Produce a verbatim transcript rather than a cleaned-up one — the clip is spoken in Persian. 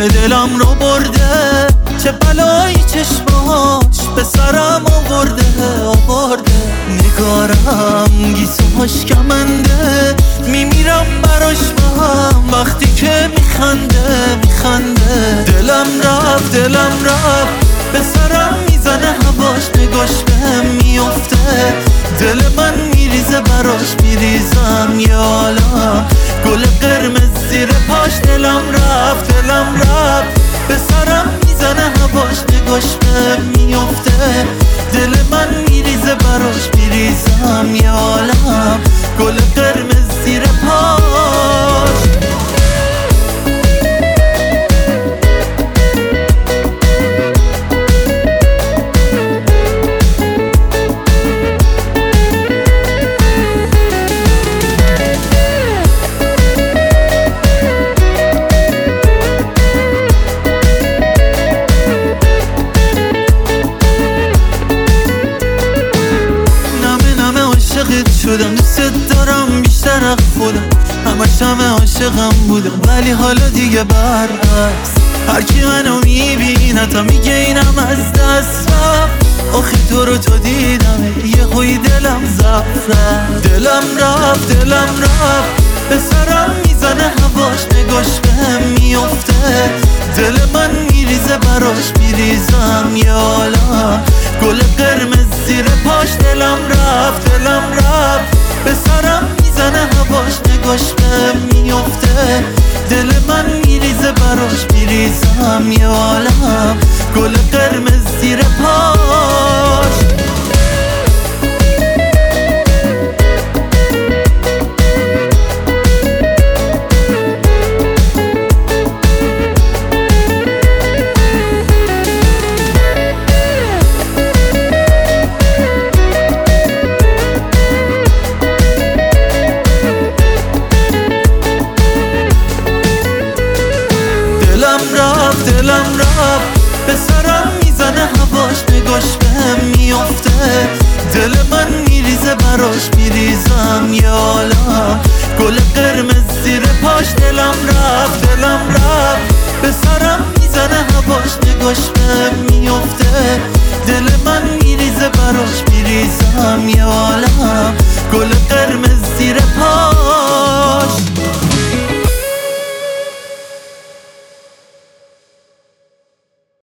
دلم رو برده، چه بلایی چشماش به سرم آورده آورده. نگارم گیسوهاش کمنده، میمیرم براش من وقتی که میخنده میخنده. دلم رفت دلم رفت به سرم میزنه هواش، نگاش بهم میفته، دل من میریزه براش میریزم یه عالم گل قرمز زیر پاش. دلم رفت دلم رفت به سرم میزنه هواش، نگاش بهم میفته، دل من میریزه براش میریزم یه عالم گل قرمز زیر پاش. شدم دوست دارم بیشتر از خودم، همش همه عاشقم بودم ولی حالا دیگه برعکس. هرکی منو میبینه تا میگه اینم از دست رفت، آخه تو رو تو دیدم یه خوی دلم ضعف رفت. دلم رفت دلم رفت به سرم میزنه هواش، نگاش بهم میفته، دل من میریزه براش میریزم یه عالم گل قرمز زیر پاش. دلم رفت دلم رفت به سرم میزنه هواش، نگاش بهم میفته، دل من میریزه براش میریزم یه عالم گل قرمز زیر پاش. دلم رفت دلم رفت به سرم میزنه هواش، نگاش بهم میفته، دل من میریزه براش میریزم یه عالم گل قرمز زیر پاش. دلم رفت دلم رفت به سرم میزنه هواش، نگاش بهم میفته، دل من میریزه براش میریزم یه عالم گل قرمز زیر پاش.